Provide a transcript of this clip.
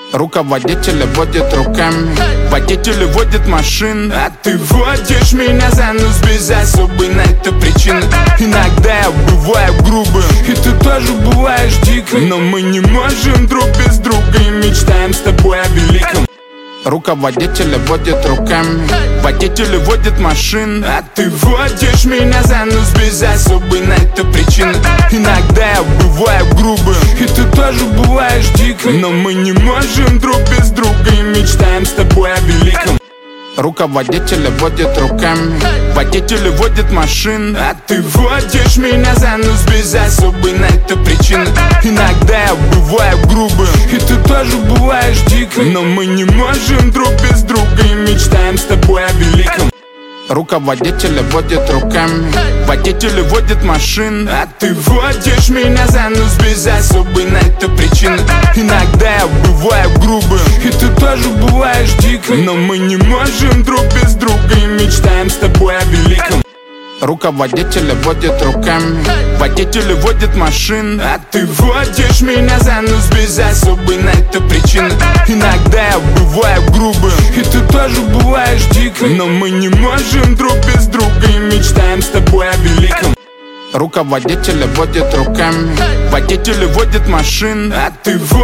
Руководитель водит руками, водитель водит машину, а ты водишь меня за нос без особой на это причины. Иногда я бываю грубым, и ты тоже бываешь диким, но мы не можем друг без друга и мечтаем с тобой о великом. Руководитель водит руками, водитель водит машину, а ты водишь меня за нос без особой на это причины. Иногда я бываю грубым, и ты тоже бываешь диким, но мы не можем друг без друга и мечтаем с тобой о великом. Руководитель водит руками, водитель водит машину, а ты водишь меня за нос без особой на это причины. Иногда я бываю грубым, и ты тоже бываешь диким, но мы не можем друг без друга и мечтаем с тобой о великом. Руководитель водит руками, водитель водит машину, а ты водишь меня за нос без особой на это причины. Иногда я бываю грубым, и ты тоже бываешь диким, но мы не можем друг без друга и мечтаем с тобой о великом. Руководитель водит руками, водитель водит машину, а ты водишь меня за нос без особой на это причины. Иногда я бываю грубым, и ты тоже бываешь диким, но мы не можем друг без друга и мечтаем с тобой о великом. Руководитель водит руками, водитель водит машину, а ты